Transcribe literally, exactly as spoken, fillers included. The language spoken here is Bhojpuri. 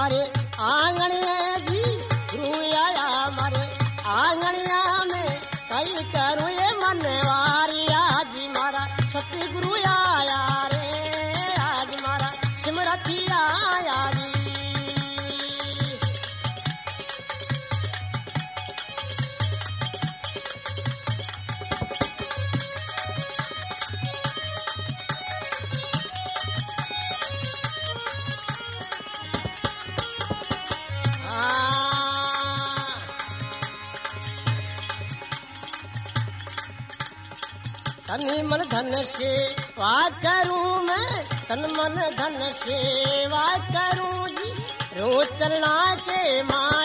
मारे आंगणिया जी गुरु आया मारे आंगणिया में कई करूँ ये मनवारी आज मारा सतगुरु आया रे आज मारा सिमरती आया जी तन मन धन सेवा करूं मैं तन मन धन सेवा करूं जी रोज चलना के मां